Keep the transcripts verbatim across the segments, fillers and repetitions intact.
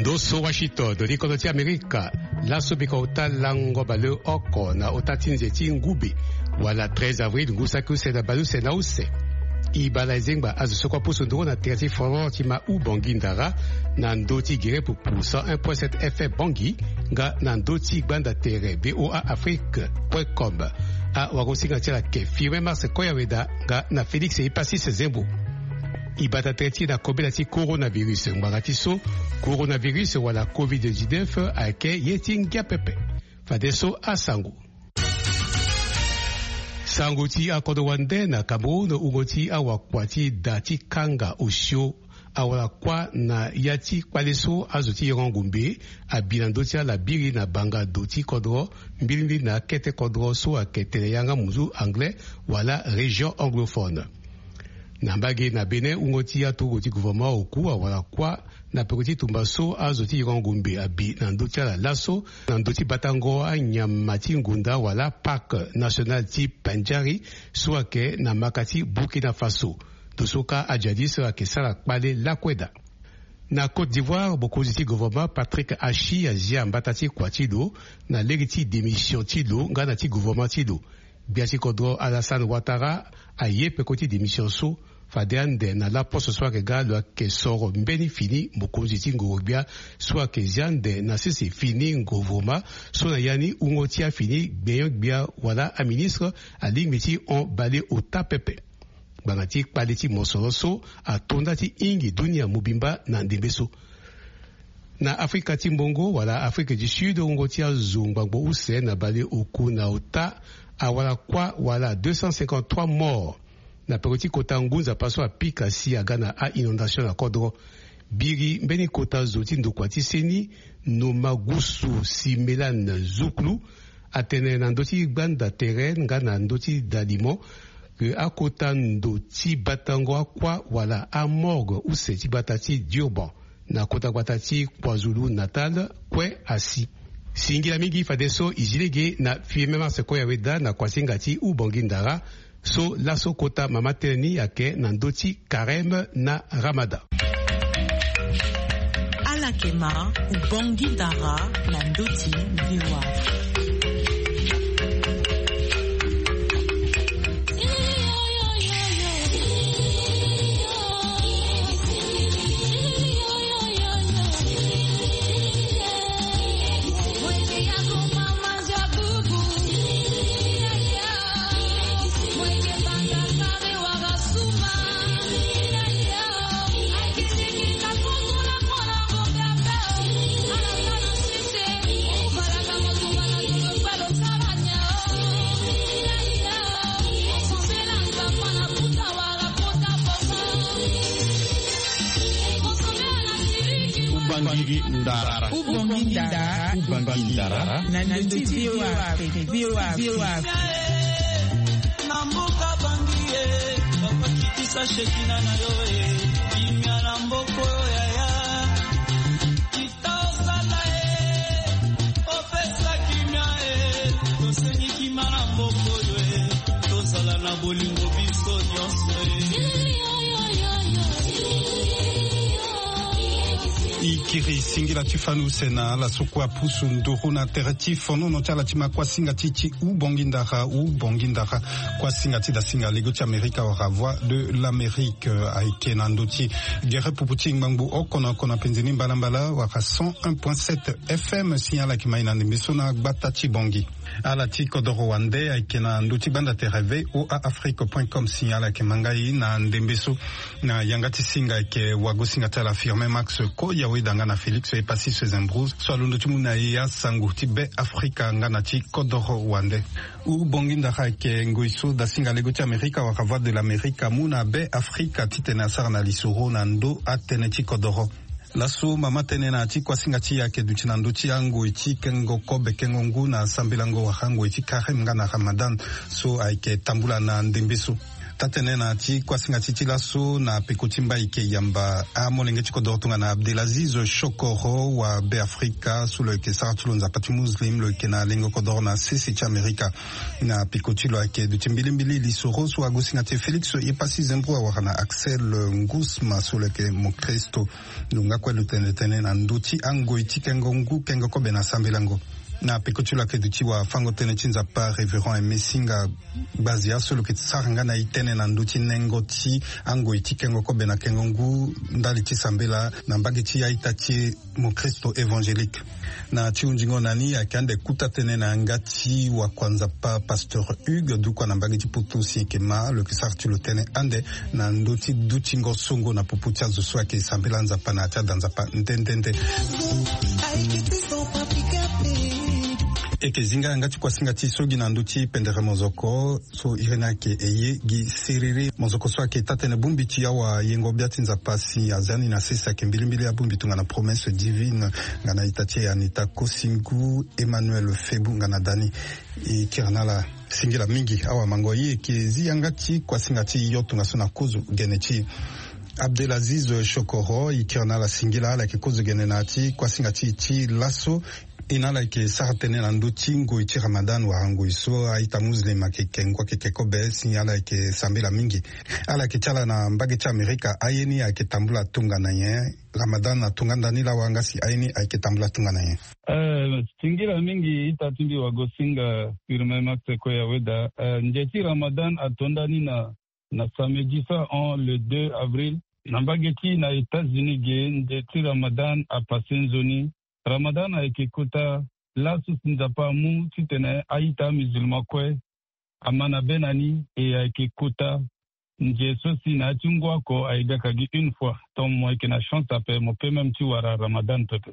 Ndoso Washington do likono ti Amerika laso bika utalango bale oko na utatinze ti ngubi wala treize avril ngusaku se na balu se na use ibala zengba azusokwa puso ndoro na terati foro ti ma u bongi ndara na ndoti gere pour cent un virgule sept F M bongi nga na ndoti gbanda tere boa afrique point com a wagosinga tela ke firme mars koyaweda nga na Felix ipasi se zembo ibata treti na kobela ti coronavirus ngati so coronavirus wala covid dix-neuf ake yetingia pepe fadeso asangu sangu ti akodo wande na Cameroun ungoti awakwati dati kanga osio awala kwa na yati kwaleso azuti yongumbe abilando ti ala biri na banga doti kodro mbili na kete kodro so akete yanga muzu anglais wala région anglophone nambage na Benin ungoti atugo ti gouvernement oku awala kwa na pekoti tumbaso azuti yongumbe abi na ndoti ala laso na ndoti batango anyamati ngunda wala parc national ti Pendjari so ake na makati Burkina Faso Tosoka ajadis akesala kpale lakweda. Na Côte d'Ivoire, bokoziti gouvernement Patrick Achi azia mbatati kwa tido na legiti démission tido ngana ti gouvernement tido. Biati kodro Alassane Ouattara aye pekoti démission so fadeande na la poste soit regalo ke soro mbeni fini bokoziti ngorobia soit ke ziande na sisi fini gouvernement so na yani ungotia fini beyon bia wala a ministre ali meti on balé au tapepe. Bangati kpaleti mosoloso atonda ti ingi dunia mubimba na ndembeso. Na Afrika ti mbongo wala Afrika du Sud ungo ti azongbango use na bale oku na ota awala kwa wala deux cent cinquante-trois morts. Na peroti kota ngunza paso apika si agana a inondation na kodro. Biri mbeni kota zoti ndokwati seni no magusu si melan zuklu atene na ndoti gbanda terrain ngana ndoti dalimo que akota ndo ti batango akwa wala a morgue ou se ti batati Durban na kota batati KwaZulu Natal kwe asi singila mingi fadeso izilege na fiemema seko ya weda na kwasinga ti u bongi ndara so laso kota mama teleni yake na ndoti Karem na Ramada alakema u bongi ndara na ndoti viwa Ndara. Ubongi ndara. Ubongi ndara. Nanduti viwa. Viwa. Viwa. Namboka bangiye. Papa kitisa shekina na yoye. Imya namboko yaya. Itaosala e. Opesa kimya e. Toseni kima namboko yoye. Tosala na bolingo biso nyonso e. Ikiri singila tifanu sena la sokwa pusu ndoro na terati fono no tala tima kwa singa titi u bongindara u bongindara kwa singa tida singa legoti Amerika wa voix de l'Amérique aike na ndoti gere puputi ngbangu okona kona penzeni mbalambala wa cent un virgule sept F M signala kimaina ndimesona gbatati bongi ala tiko do Rwanda aike na ndoti banda tereve o a afrique point com signala kimangai na ndembeso na yangati singa ke wago singa tala firme max ko ya wedanga na Felix e pasi se zembrouze so londo tumuna ya sangu tibe Afrika ngana ti kodoro Rwanda u bonginda ke ngoiso da singa legoti Amerika wa voix de l'Amérique muna be Afrika titena sarna lisoro na ndo atene ti kodoro laso mama tene na ti kwa singa ti yake dutina ndo ti yango iti kengo kobe kengo ngu na sambelango wa hango iti Karem ngana Ramadan so aike tambula na ndembeso tatene na ti kwasinga titi laso na pekotimba ike yamba amolenge chiko dortunga na Abdelaziz Shokoro wa Be Afrika sous le kesara tulonza pati muslim le kena lengo kodor na sisi cha Amerika na pekotilo ake du timbilimbili lisoro so agosinga te Felix ipasi zembro wa na Axel Ngusma sous le ke Mokristo lunga kwa lutene tene na nduti ango itikengo ngu kengo kobe na sambelango na pekotula ke duti wa fango tene chinza pa reverend Messinga bazia solo ke tsaranga na itene na nduti nengo ti ango itikengo kobe na kengo ngu ndali ti sambela na mbagi ti ya itati Mokristo évangélique na ti unjingo nani akande kuta tene na ngati wa kwanza pa pasteur Hugues dukwa na mbagi ti putusi kema le kisartu lo tene ande na nduti duti ngo songo na puputia zoswa ke sambela nzapa na tia danzapa ntentente eke zinga ngati kwa singa ti sogi na nduti pendere mozoko so irena ke eye gi serere mozoko so ke tatene bumbi ti yawa yengo biati nza pasi azani na sesa ke mbilimbili ya bumbi tunga na promesse divine ngana itati ya nita kosingu Emmanuel Febu ngana dani e kirana la singila mingi awa mango ye ke ziyangati kwa singa ti yotunga sona kuzu geneti Abdelaziz Shokoro ikirana la singila la ke kuzu genenati kwa singa ti ti laso inala ke sartene na nduti ngo iti Ramadan wa hango iso aita muslima ke kengwa ke kekobe sinyala ke sambela mingi ala ke chala na mbage cha Amerika ayeni ake tambula tunga na ye Ramadan na tunga ndani la wangasi ayeni ake tambula tunga na ye eh singira mingi itatimbi wa gosinga firme makse ko ya weda njeti Ramadan atondani na na samedi ça en le deux avril na mbage ti na États-Unis ge njeti Ramadan a passé zoni Ramadan aikikuta lasu sinzapa mu titene aita musulman kwe amana benani e aikikuta njeso sina chungwa ko aigakagi une fois tom moi que na chance ape mo pe même tu wara Ramadan pepe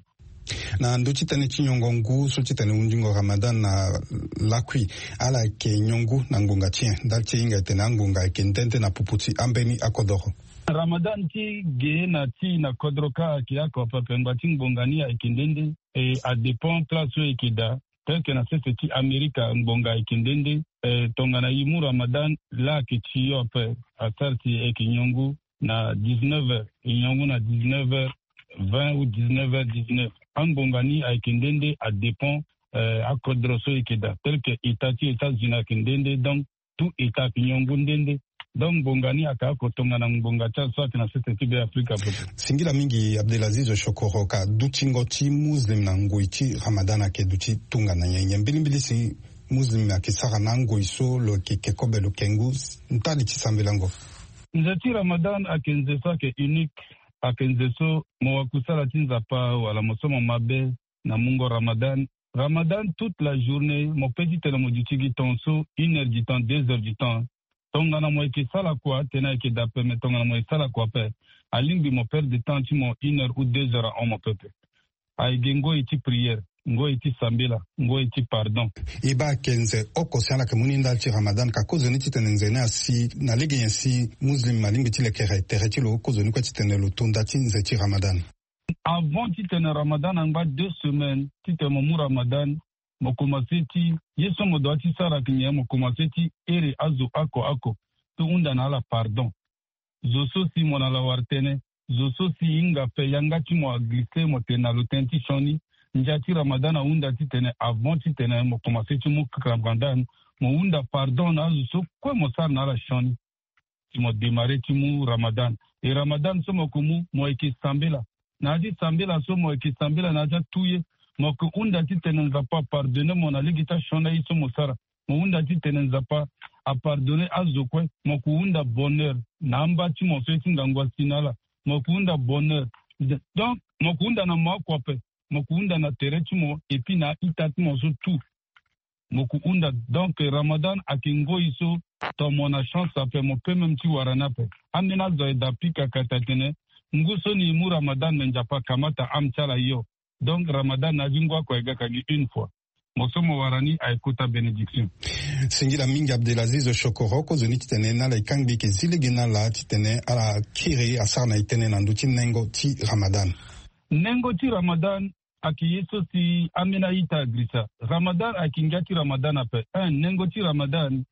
na ndo titane chinyongo ngu so titane unjingo Ramadan na lakwi ala ke nyongu na ngunga tien dalche inga tena ngunga ke ntente na puputi ambeni akodoro Ramadan ti ge na ti na kodroka ki yako pepe ngati ngongania ikindende e a dépend place ikida tel que na sese ti Amerika ngonga ikindende e tonga na yimu Ramadan la ki ti yo pe atarti e kinyongu na dix-neuf heures inyongu na dix-neuf heures vingt ou dix-neuf heures dix-neuf angongani ikindende a dépend euh, a kodroso ikida tel que itati États-Unis ikindende donc tout état kinyongu ndende donc bongani aka kotonga na mbonga cha swati na sete tibe Afrika bote singila mingi Abdelaziz Shokoro ka dutingo ti muslim na ngoiti Ramadan ke duti tunga na nyenye mbilimbili si muslim na kisara na ngoiso lo ke kekobe lo kengu ntali ti sambelango nzati Ramadan akenze sa ke unique akenze so mo kusala tinza pa wala mosomo mabe na mungo Ramadan Ramadan toute la journée mo petit tele mo ditigi tonso une heure du temps deux heures du temps tonga na mo ki sala kwa tena ki da pe tonga na mo sala kwa pe alingi mo perdre de temps ti mo une heure ou deux heures en mo pepe ay gengo iti prière ngo iti sambela ngo iti pardon iba kenze oko sala ke muninda ti Ramadan ka kozo ni ti tenenzene asi na lege yensi muslim malingi ti le kere tere ti lo kozo ni ko ti tenelo tunda ti nze ti Ramadan avant ti tene Ramadan anga deux semaines ti te mo mu Ramadan mo commencé ti yeso mo do ti sara kinye mo commencé ti ere azo ako ako to unda na la pardon zo so si mo na la wartene zo so si inga pe yanga ti mo glissé mo tena lo tenti shoni njati Ramadan unda ti tene avant ti tene mo commencé ti mo Ramadan mo unda pardon na zo so ko mo sar na la shoni ti mo démarrer ti mo Ramadan e Ramadan so mo kumu mo eki sambela na di sambela so mo eki sambela na ja tuye moko unda ti tenenza pa pardonner mon aligita shona iso mosara mo unda ti tenenza pa a pardonner azokwe moko unda bonheur namba ti mo so ti ngangwa sinala moko unda bonheur donc moko unda na mo kwape moko unda na tere ti mo et puis na itati mo so tout moko unda donc Ramadan akingo iso to mo na chance ape mo pe même ti warana pe amina zo da pika katatene nguso ni mu Ramadan njapa kamata amchala yo. Donc Ramadan na jingwa kwa ega kagi une fois. Mosomo warani aikuta benediction. Singila mingi Abdelaziz Shokoro ko zoni titene na la ikangbi ke zilegena la titene ala kiri asarna itene na nduti nengo ti Ramadan. Nengo ti Ramadan aki yeso si amina ita grisa. Ramadan akinga ti Ramadan ape. Un nengo ti Ramadan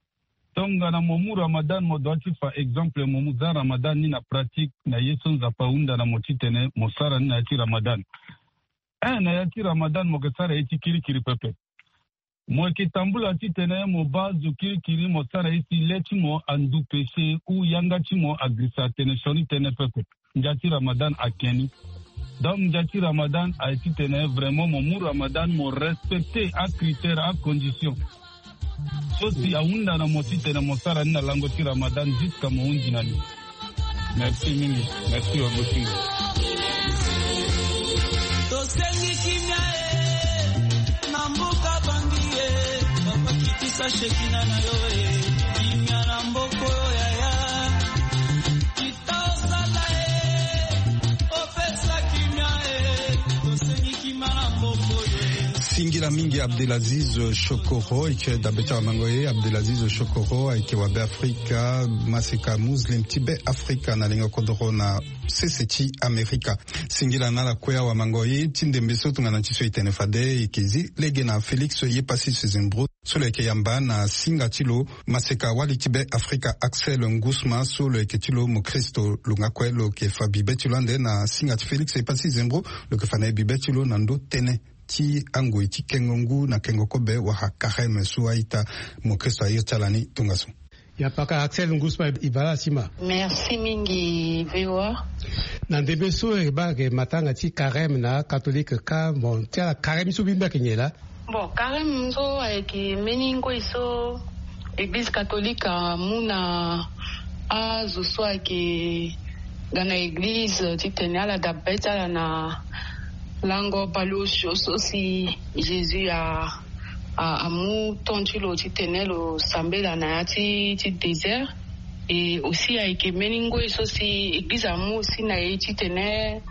tonga na momu Ramadan mo doati fa exemple momu za Ramadan ni na pratique na yeso nzapa unda na motitene mosara ni na yati Ramadan. Eh na yati Ramadan mo kesara eti kiri kiri pepe. Mo kitambula titene mo bazu kiri kiri mosara eti leti mo andu peshe u yanga ti mo agrisa tene shoni tene pepe. Njati Ramadan akeni. Donc njati Ramadan a eti tene vraiment momu Ramadan mo respecter a critère a condition. So si aunda na motite na mosara na lango ti Ramadan jusqu'à moundi nani. Merci mingi. Merci wa bosingo. To sengi kimya e na mboka bangie papa kitisa shekina na yo e kimya na mboko ya ya kitosala e ofesa kimya e to sengi kimya na mboko ye. Singira mingi Abdelaziz Shokoro ike dabeta mangoye Abdelaziz Shokoro ike wabe Afrika maseka Muslim Tibe Afrika na lenga kodoro na seseti Amerika. Singira na la kwea wa mangoye tinde mbeso tunga na chiso itene fade ikezi lege na Felix ye pasi sezimbro solo ike yamba na singa tilo maseka wali Tibe Afrika Axel Ngusma solo ike tilo mukristo lunga kwe lo ke fabi betulande na singa ti Felix ye pasi sezimbro lo ke fana bibetulo na ndo tene ti ango iti kengongu na kengokobe wa hakareme suaita mokristo ayirtalani tungaso. Ya paka Axel Ngusma ibala sima. Merci mingi V O A. Na debeso e ba ke matanga ti karem na catholique ka bon tia karem su bimba kenyela. Bon, karem so ayeki meningo iso église catholique muna a zo so ayeki gana église ti tenala da beta na lango palusho so si Jésus a a amu tontilo ti tenelo sambela na ti ti désert et aussi avec meningo so si église amu aussi na ti tene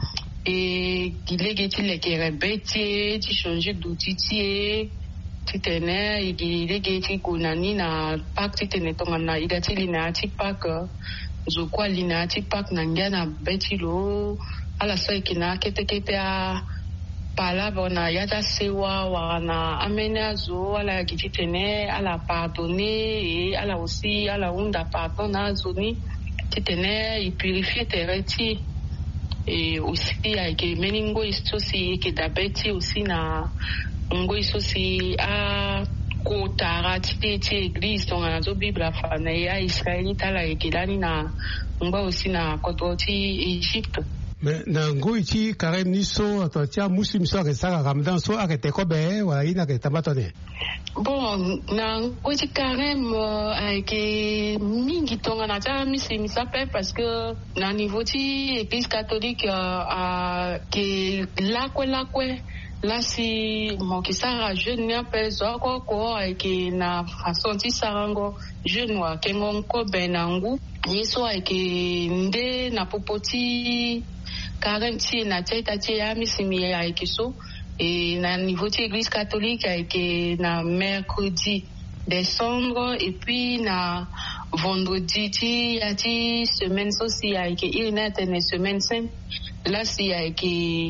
et gilege ti leke rebeti ti changer d'outil ti ti tene et gilege ti gonani na pak ti tene tonga na ida ti lina ti pak zo kwa lina ti pak na ngana betilo ala so ikina kete kete a palabra na yata sewa wana amena zo ala kitene ala pardonner et ala aussi ala unda pardon na zoni kitene i purifier tereti et aussi avec meningo isto si ke dabeti aussi na ngo iso si a kotara ti ti église donc na zo bible fa na ya israelita la ekilani na ngo aussi na kototi Égypte. Mais na ngoi ti karem ni so to tia muslim so ke sara Ramadan so arete ko be wa ina ke tamatone. Bon, na ngoi ti karem avec mingi tonga na tia muslim ça fait parce que na niveau ti église catholique a ke la ko la ko là si mon ki sara jeune ni ape zo ko ko avec na façon ti sarango jeune wa kengon ko benangu ni so avec nde na popoti quarante na teta ti ya misimi ya ikiso et na niveau ti église catholique avec na mercredi décembre et puis na vendredi ti ya ti semaine aussi avec irina tene semaine sainte là si avec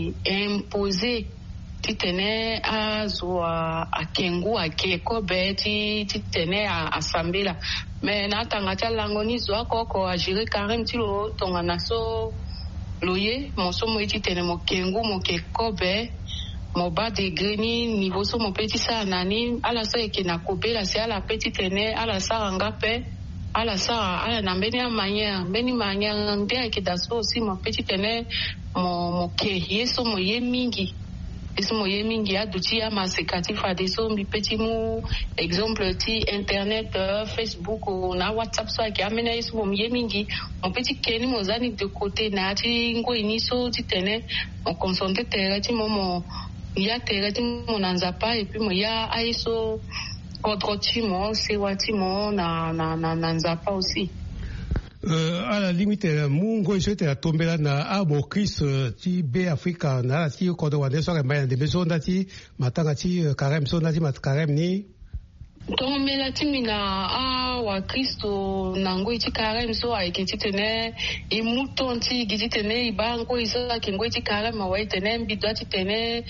imposé ti tene a zo a kengu a keko be ti ti tene a asambela mais na tanga ti lango ni zo akoko a gérer carême ti lo tonga na so loye mo so mo ti tene mo kengu mo keko be mo ba degré ni niveau so mo petit sa nani ala so e na kobela si ala petit tene ala sa nga pe ala sa ala na mbeni a manière mbeni manière ndia ki daso aussi mo petit tene mo mo ke yeso mo ye mingi iso mo ye mingi aduti ya masekati fa deso mbi petit mu exemple ti internet uh, Facebook ou na WhatsApp so ki amena iso mo ye mingi mon petit keni mo zani de côté na ti ngo iniso ti tene on concentre tere ti mo mo ya tere ti mo nanzapa et puis mo ya aiso contre ti mo sewa ti mo na na na nanzapa aussi. Euh, à la limite, mungo isote la tombela na abo Chris ti be Afrika na ti ko do wande so ke maya de beso ndati matanga ti karem so ndati mat karem ni. donc mela timina a wa Kristo nango iti karem so ai kitene e mutonti gitene ibango isa kingo iti karem wa itene bidwa tene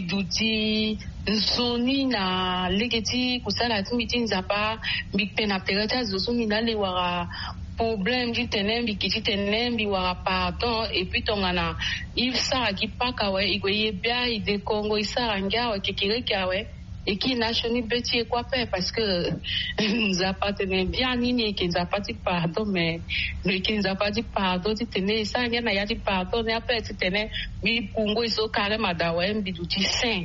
biduti nsoni na legeti kusala timiti nzapa bipena perata zosumi na le wara problème du tenembi kiti tenembi wara pardon et puis tongana il sara ki paka we igoye bia ide Congo isara ngawe kikire kawe et qui nationi beti quoi faire parce que nous appartenait bien nini qui nous a pas dit pardon mais le qui nous a pas dit pardon tu tenais ça ngena ya dit pardon et après tu tenais mi Congo iso carrément dawe mbi duti saint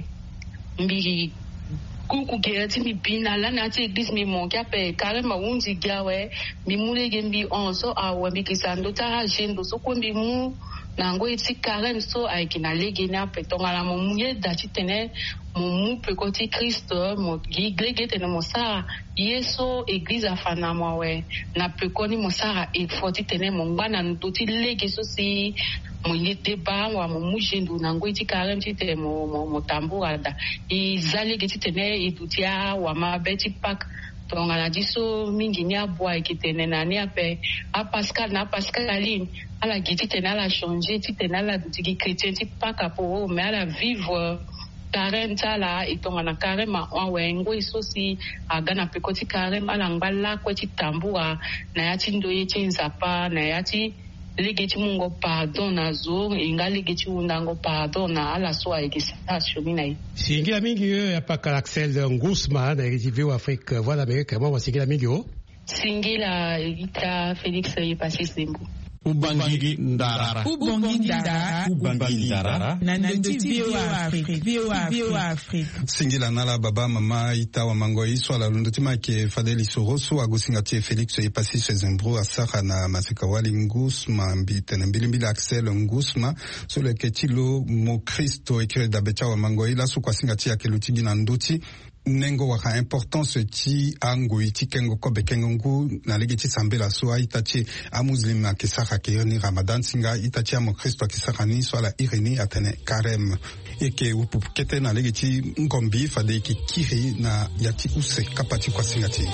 mbi kuku gerati mi bina la na ti église mi mon kape carrément unzi gawe mi mule gembi onso awe mi kisando ta jendo so ko mi mu nango iti carême so aikina lege na petonga la mo muye dati tene mo mu pekoti Kristo mo giglege tene mo sara yeso église afana mo we na pekoni mo sara e foti tene mo ngana ndoti lege so si mo yete ba wa mo mujendo nango iti carême ti tene mo mo, mo tambura da i zalege ti tene e dutia wa ma beti pak tonga la diso mingi nya boa kitene na ni ape a Pascal na Pascaline ala giti tena la changer ti tena la dutiki chrétien ti paka po mais ala vivre carême tala itonga na carême a wengo isosi agana pekoti carême ala ngala kwa ti tambua na ya ti ndoye ti nzapa na ya ti legeti mungo pardon na zo inga legeti undango pardon na ala so aikisa shomina yi singira mingi ya paka Axel Ngusma na rivière Afrique voilà Amerika moi singira mingi o singira ita Felix Yepasi Sembo Ubangi ndara Ubangi ndara Ubangi ndara Nandoti V O A Afrique V O A Afrique Singila nala baba mama ita wa mango iswa la lundotima ke Fadeli Soroso agosingatie Felix Yepasi Sezembro asaka na Masekawali Ngusma mbitene mbili mbili Axel Ngusma sole ketilo mo Kristo ekire dabecha wa mango ila su kwa singatie akelutigi na ndoti nengo waka importance ti ango iti kengo kobe kengo ngu na lege ti sambela so itachi a muslim akisaka ke ni Ramadan singa itachi amo Kristo akisaka ni so la irene atene karem eke upukete na lege ti ngombi fade ki kiri na yati use kapati kwa singati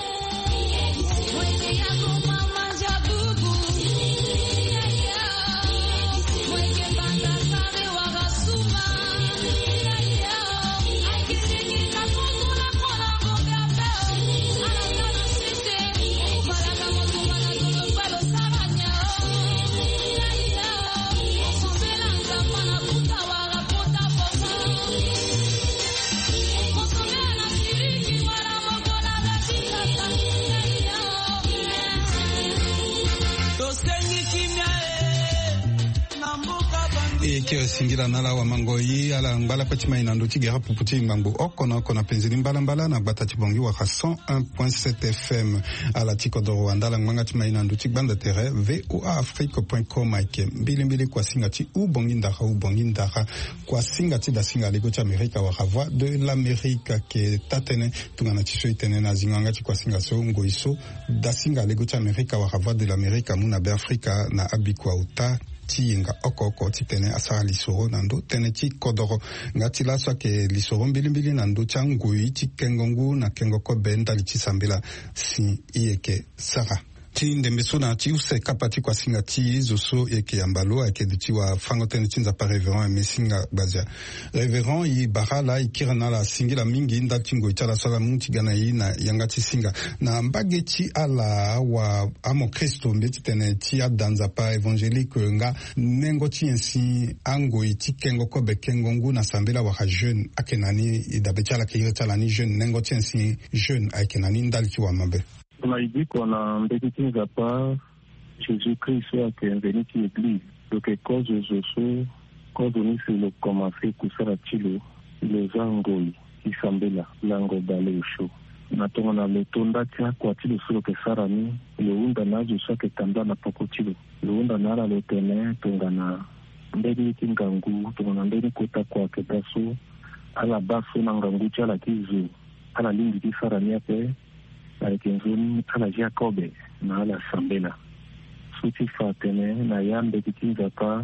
ke singira nala wa mangoyi ala ngala patima ina ndoti gera puputi mambo okona kona penzini mbala mbala na bata tibongi wa cent un point sept F M ala tiko do Rwanda la nganga tima ina ndoti banda terre v o a afrique point com ike mbili mbili kwa singati u bongi ndaka u bongi ndaka kwa singati da singa lego cha Amerika wa voix de l'Amérique ke tatene tungana tisho itene na zinganga ti kwa singa so ngoiso da singa lego cha Amerika wa voix de l'Amérique muna be Afrika na abikwa uta tinga okoko titene asara lisoro nando tene ti kodoro ngati la so ke lisoro mbili mbili nando changui ti kengongu na kengoko benda li ti sambela si ieke sara ti ndembe so na ti use kapati kwa singa ti zoso eke ambalo eke duti wa fango tene tinza pa reverend mesinga bazia reverend yi barala ikirana la singila mingi nda tingo itala sala munti gana yi na yangati singa na mbageti ala wa amo Kristo mbeti tene ti adanza pa evangelique nga nengo ti ensi ango iti kengo kobe kengo ngu na sambela wa jeune akenani idabetala ke yetala ni jeune nengo ti ensi jeune akenani ndali ti wa mabe. On a dit qu'on a mbédité pas Jésus-Christ soit qui est venu qui église. Donc, cause aux cause on est le commencé kusara tilo, le zangoi, qui semblait là, lango balé au chaud. Maintenant, on a le tonda tia kwa tilo sur que sarani, le unda na je sais que tanda na poko tilo. Le unda na la le tene, tongana, mbédité ngangu, tongana mbédité kota kwa kedaso, ala baso na ngangu tia la kizu, ala lingi di sarani ape, avec une zone à la Jacob na la Sambela. Suti fatene na yambe kitinza pa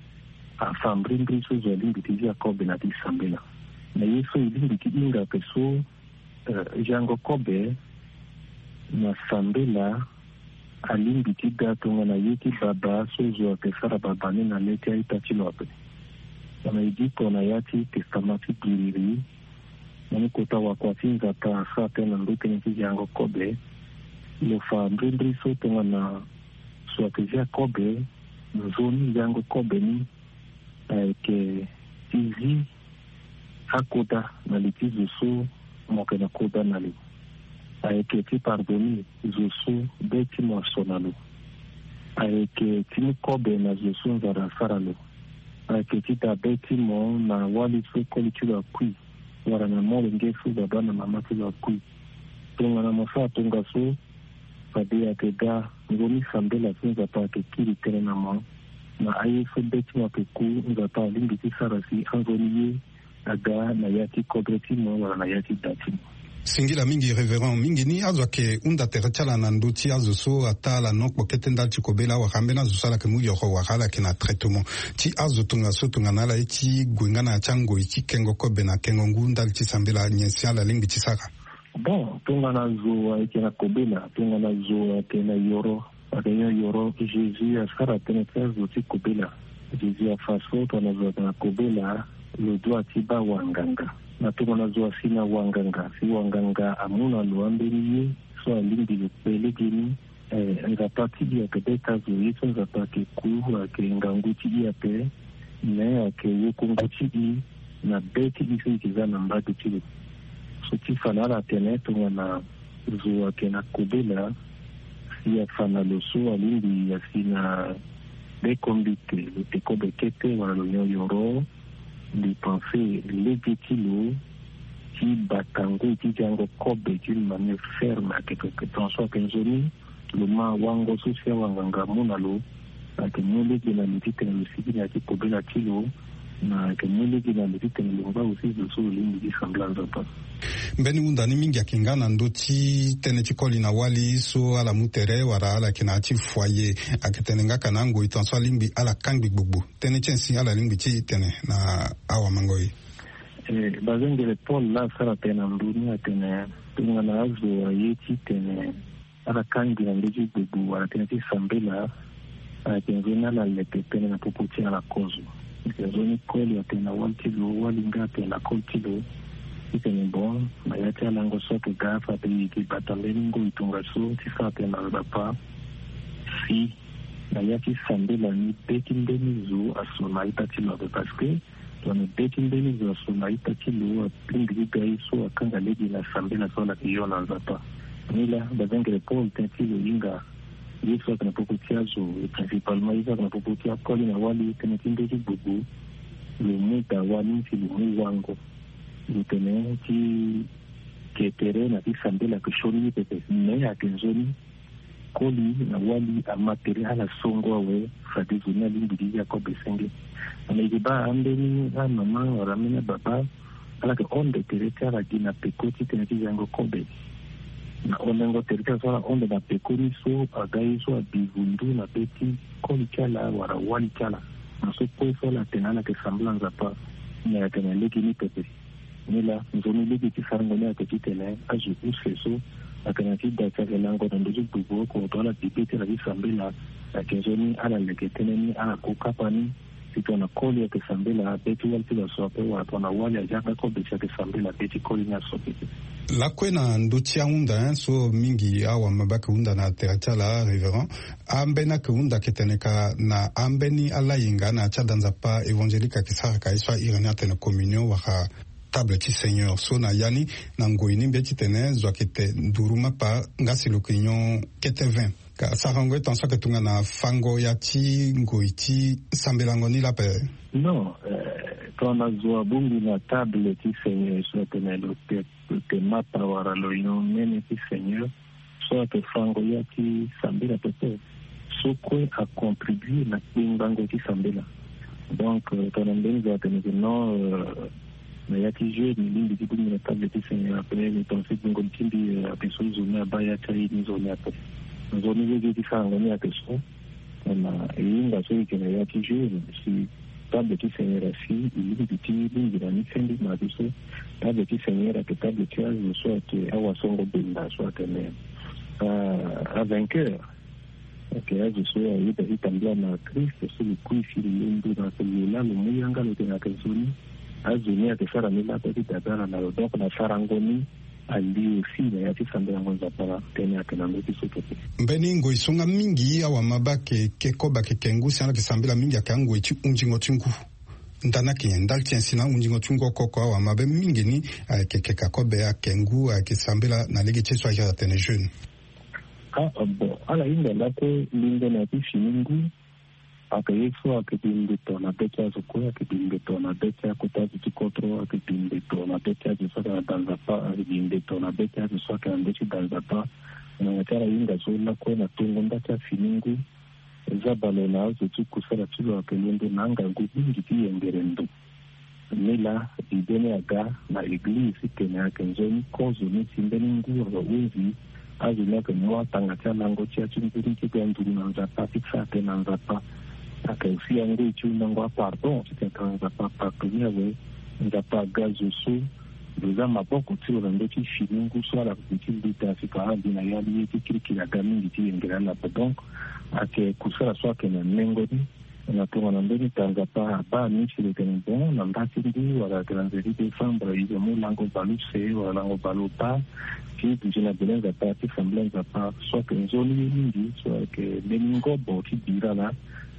a fambrimbri so zolimbi ti Jacob na ti Sambela. Na yeso ilimbi ki inga peso jango kobe na sambela alimbi ti gatonga na ye ti baba so zo ayeke sara baba ni na le ti aita ti lo ape na e di tongana ya ti testament ti gliriri na ni kota wako ti nzapa sa tënë na ndö tënë ti ziango kobe lo fa ndrindri so tongana so ayeke zi akobe nzoni ziango kobe ni ayeke ti zi akota na li ti zo so mo yeke na kota na li ayeke ti pardoni zo so be ti mo aso na lo ayeke ti ni kobe na zo so nzara sara lo ayeke ti dabe ti mo na wali so koli ti lo akui wara na mo lenge so baba na mama ti lo akui tongana mo so atonga so fade ayeke ga nzoni sambela so nzapa ayeke kiri tënë na mo na aye so be ti mo ayeke ku nzapa alingbi ti sara si anzoni ye aga na ya ti kobe ti mo wara na ya ti da ti mo singila mingi révérend mingi ni azo ayeke hunda tere ti ala na ndö ti azo so ata ala no okpo kete ndali ti kobela awaka ambeni azo so ala yeke mu yoko waka ala yeke na traitement ti azo tonga so tongana ala ye ti gue nga na ya ti angoi ti kengo kobe na kengo ngu ndali ti sambela nyen si ala lingbi ti sara bon tongana zo ayeke na kobela tongana zo ayeke na yoro ayeke nyo yoro jésus asara tënë ti azo ti kobela jésus afa so tongana zo ayeke na kobela lo dua ti ba wanganga na tongana zo asi na wanganga si wanganga amû na lo ambeni ye so alingbi lo kpele ge ni nzapa ti di ayeke be ti azo ye so nzapa ayeke ku ayeke ngangu ti di ape me ayeke yokongo ti di na be ti di so yeke za na mbage ti lo so ti fa na ala tene tongana zo ayeke na kobela si afa na lo so alingbi asi na be kombi te lo te kobe kete wala lo nyo yoro li pensé lege ti lo ti batango ti ziango kobe ti manière ferme ayeke yeke tongaso ayeke nzoni lo ma wango so si awanganga mû na lo ayeke mu lege na lo ti tene lo sigi na ya ti kobela ti lo na ayeke mu lege na lo ti tene lo ngba aussi zo so lo lingbi ti sambela nzapa mbeni hunda ni mingi ayeke nga na ndö ti tënë ti koli na wali so ala mu tere wara ala yeke na ya ti foyer ayeke tene nga ka na angoi tongaso alingbi ala kangbi gbogbo tënë ti ansi ala lingbi ti tene na awamangoi e bazengele paul la sara tene na ndö ni atene tongana azo aye ti tene ala kangbi na ndö ti gbogbo wara tënë ti sambela ayeke nzoni ala leke tënë na popo ti ala kozo ayeke nzoni koli atene na wali ti lo wali nga atene na koli ti lo ti tene bon na ya ti alango so ayeke ga fa ape yeke bata mbeni ngoi tonga so ti sara tene na nzapa si na ya ti sambela ni be ti mbeni zo aso na aita ti lo ape parce que tongana be ti mbeni zo aso na aita ti lo alingbi ti ga ye so akanga lege na sambela so ala yeke yo na nzapa ni la bazengele paul tënë ti lo hinga ye so ayeke na popo ti azo e principalement ye so ayeke na popo ti akoli na wali tënë ti mbe ti gbogbo lo mu dawa ni ti lo mu wango lo tene ti ke tere na ti sambela yeke soni ye pepe me ayeke nzoni koli na wali amatere ala songo awe fade zo ni alingbi ti yakobe senge na yeke ba ambeni amama wara ambeni ababa ala yeke onde tere ti ala gi na peko ti tene ti ziango kobe na ondengo tere ti aso ala onde na peko ni so aga ye so abivundu na be ti koli ti ala wara wali ti ala na so poe so ala tene ala yeke sambela nzapa ni ayeke na lege ni pepe ni la nzoni lege ti sarango ni ayeke ti tene azo use so ayeke na ti da ti ayeke lango na ndö ti gbogbo oko to ala bibe ti ala ti sambela ayeke nzoni ala leke tënë ni ala ku kapa ni ti tongana koli ayeke sambela be ti wali ti lo aso ape wara tongana wali azianga kobe ti ayeke sambela be ti koli ni aso pepe lakue na ndö ti ahunda so mingi awama ba yeke hunda na tere ti ala révérend ambeni ayeke hunda yeke tene ka na ambeni ala yenga na ya ti adanzapa évangélique ayeke sara ka ye so ahiri ni atene communion waka table ti seigneur so na ya ni na ngoi ni mbeni ti tene zo ayeke te nduru ma pa nga si lo yeke nyo kete vingt ka sarango ye tongaso ayeke tongana fango ya ti ngoi ti sambelango ni lape non tongana zo abungi na table ti seigneur so atene lo te te mata wara lo nyo mene ti seigneur so ayeke fango ya ti sambela pepe so kue acontribue na kpingango ti sambela donc tongana mbeni zo atene ke non na ya ti jeu ni lingbi ti bungi na table ti seigneur ape ni tongaso gbingo ti mbi ape so zo ni aba ya ti aye ni zo ni ape nzoni lege ti sarango ni ayeke so na e hinga so yeke na ya ti jeu si table ti seigneur asi ilingbi ti lingbi na ni sendi na biso table ti seigneur ayeke table ti azo so ayeke awasongo benda so atene à vainqueur. Okay, azo so ita itambia na Kristo so kuishi limbu na semina no muyanga lo tena kazuni azo ni atafara mila pati tatana na donc na farangoni ali aussi na yati sambela ngonza para tena kana ndo kisotoke mbeni ngo isunga mingi ya wa mabake kekoba kekengu sana kisambela mingi akangu echi unjingo tungu ndana kinyenda tiensina unjingo tungo koko wa mabe mingi ni keke kakobe ya kengu kisambela na ligi cheswa ya tene jeune. Ah, bon, ala inda late linde na tishi mingu akayeso akibinde to na becha zoko akibinde to na becha kutazi tikotro akibinde to na becha zisaka na danzapa akibinde to na becha zisaka na becha danzapa na kara inda zola ko na tungo ndacha finingu zabalo na zo kusala tulo akilinde nanga ngubingi tiyengerendo mila idene aga na iglisi kenya kenjoni kozo ni timbeni nguro wezi azina ke moi tangatia nango tia chimpiri kiganduru na nzapa fixate na nzapa akaufia ngo ichuna ngo pardon kitaka nzapa pakunia we nzapa gazusu duza mapoko tiro na ndochi shilingu swala kutikili tafika hadi na yali yeti kirikira gamingi tiengera na donc ake kusala swake na mengodi na tuma na ndeni tanzapa ba nichi le tenbo na ndati ndi wala granzeri de fambra izo mulango baluse wala lango balupa qui jina belenza parti semblenza pa so que nzoni mingi so que leningo bo ti dirala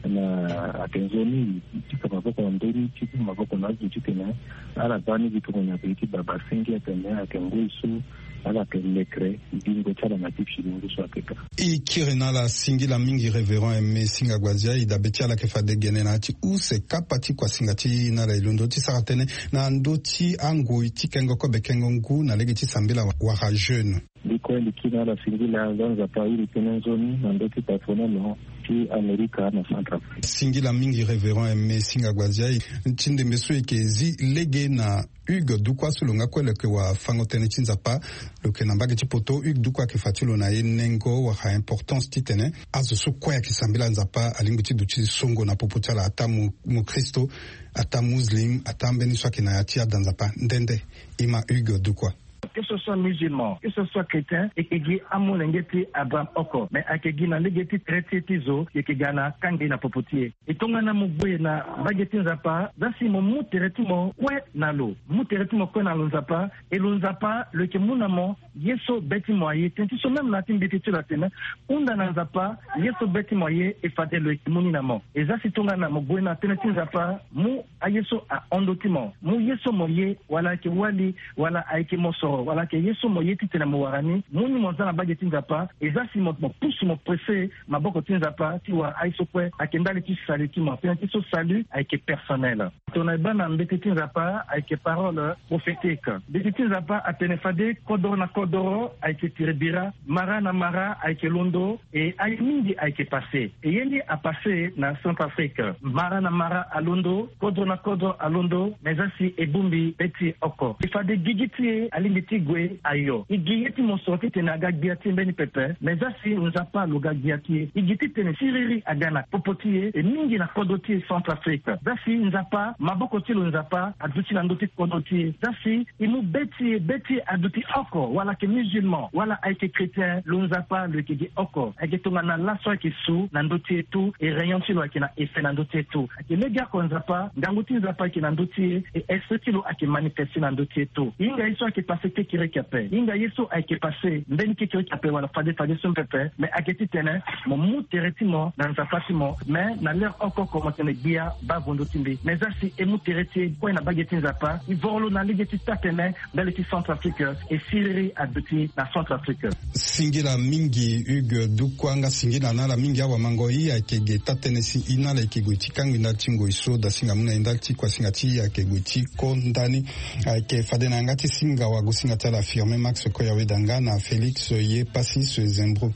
na atenzoni tika maboko na ndori tika maboko na zuti tena ala bani vitu kwenye biti baba singi atenya akenguisu ala kelekre bingo chala na tipi shilingu so akeka ikirena la singila mingi reverend eme singa gwazia idabetia la kefade genena ti use kapati kwa singati na la ilondo ti saratene na ndoti ango itikengo ko bekengo ngu na legiti sambila wa jeune liko likina la singila zanza pa ili penenzoni na ndoti patona no ti Amerika na Central singila mingi reverend eme singa gwazia ntinde mesu ekezi lege na Hugues Dukwa sulunga kwele ke wa fangotene chinzapa loke nambage chipoto Hugues Dukwa ke fatilo na yenengo wa ha importance titene azo so kwa ya kisambila nzapa alinguti duchi songo na popotala ata mu, mu Kristo ata muslim ata mbeni swa kina yatia danzapa ndende ima Hugues Dukwa. Que ce soit musulman, que ce soit chrétien, et que gi amu ngeti Abraham oko, mais akegi na legeti traité tizo, et que gana kangi na popotier. Et tonga na mugwe na bageti nzapa, dasi mo muteretu mo kwe na lo, muteretu mo kwe na lo nzapa, et lo nzapa le ke munamo yeso beti moye, tenti so même na timbiti tu la tena, unda na nzapa yeso beti moye et fade le ke muninamo. Et dasi tonga na mugwe na teneti nzapa, mu a yeso a ondotimo, mu yeso moye wala ke wali wala aike moso. Voilà que yeso mo yeti tena mo warani muni mo zana bageti nzapa ezasi mo pousse mo pressé ma boko tinzapa ti wa aiso kwe akendali ti salut ti mo ti so salut avec personnel ton bana mbeti nzapa avec parole prophétique mbeti nzapa atenefade kodoro kodoro avec tiribira mara na mara avec londo et ay mingi avec passé et yendi a passé na Centrafrique mara na mara a londo kodoro na kodoro a londo mezasi ebumbi beti oko ifade gigiti alimiti gwe ayo igiyeti mosoti tenaga giati mbeni pepe mezasi nzapa loga giati igiti tene siriri agana popotie e mingi na kodoti Centrafrique dasi nzapa maboko tilo nzapa aduti na ndoti kodoti dasi imu beti beti aduti oko wala ke musulman wala aike chrétien lo nzapa le kigi oko ake tonga na laso ake su na ndoti etu e rayon tilo ake na efe na ndoti etu ake lega ko nzapa nganguti nzapa ake na ndoti e esprit tilo ake manifesti na ndoti etu inga iso ake paseke kirekape inga yeso ake pase mbeni kirekape wala fade fade son pepe mais aketi tene mo muteretimo na nzafatimo mais na leur oko ko tene bia ba vondo timbi mais asi e mutereti ko na bageti nzapa ivolo na ligeti tatene dans le Centrafrique et Syrie aduti na Centrafrique singila mingi Hugues Dukwanga singila na la mingi awa mangoi akege tatene si inala ikiguti kangi na tingo iso da singa muna indalti kwa singati akiguti kondani ake fade na ngati singa wa gusinga la firme Max Koyawedanga na Félix ye pasi ce zembro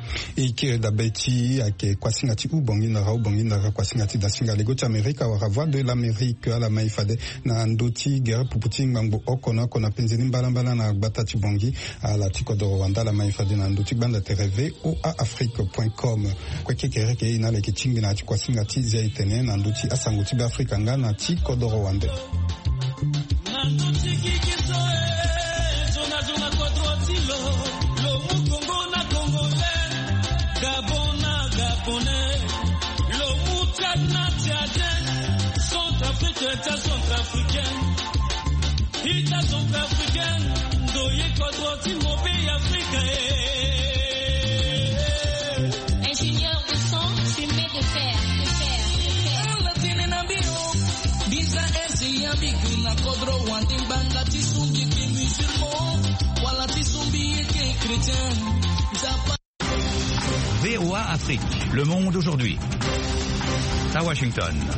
ike da beti ake kwa singati ubongi na ubongi na kwa singati da singa lego cha Amerika wa voix de l'Amérique à la maifade na ndoti guerre puputing mambo okona kona penzeni mbala na batati bongi à la tiko de Rwanda la maifade na ndoti banda tereve ou à afrique point com kwa kekere ke ina leke chingi na kwa singati zia itene na ndoti asanguti ba Afrika ngana tiko de Rwanda Zona zona kodro tilo lo mukongo na kongo Afrique est centrafricaine. Il est centrafricaine. Doye Kodroti, mon pays africain. Ingénieur de son, fumée de fer, de fer, de fer. La tiene na bio. Bisa esi ya biku na Kodro wandi banga tisumbi ki musulman. Wala tisumbi ki chrétien. V O A Afrique, le monde aujourd'hui. À Washington.